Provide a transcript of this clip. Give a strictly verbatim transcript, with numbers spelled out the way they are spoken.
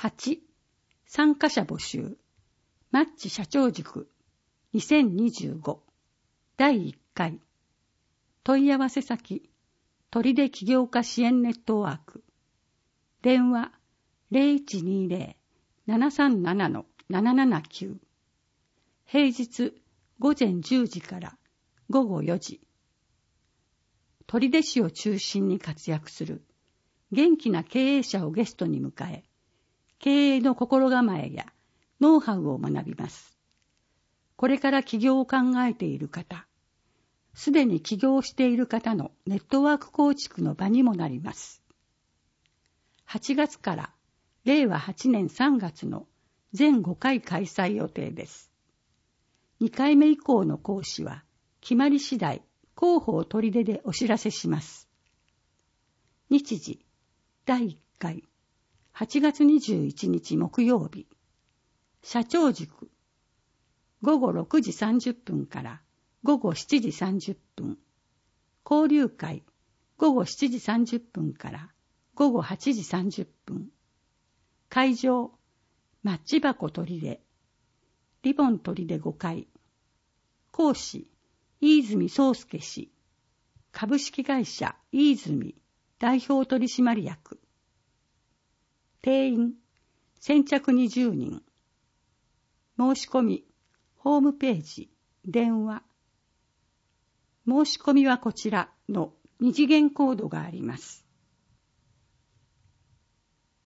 はち. 参加者募集マッチ社長塾にせんにじゅうごだいいっかい問い合わせ先砦起業家支援ネットワーク電話 ゼロいちにゼロ ななさんなな ななななきゅう平日午前じゅうじから午後よじ取手市を中心に活躍する元気な経営者をゲストに迎え経営の心構えやノウハウを学びます。これから起業を考えている方、すでに起業している方のネットワーク構築の場にもなります。はちがつかられいわはちねんさんがつの全ごかい開催予定です。にかいめ以降の講師は決まり次第広報取手でお知らせします。日時だいいっかいはちがつにじゅういちにち木曜日社長塾ごごろくじさんじゅっぷんからごごしちじさんじゅっぷん交流会ごごしちじさんじゅっぷんからごごはちじさんじゅっぷん会場マッチ箱取手リボン取手ごかい講師飯泉宗介氏株式会社飯泉代表取締役定員先着にじゅうにん申し込みホームページ電話申し込みはこちらの二次元コードがあります。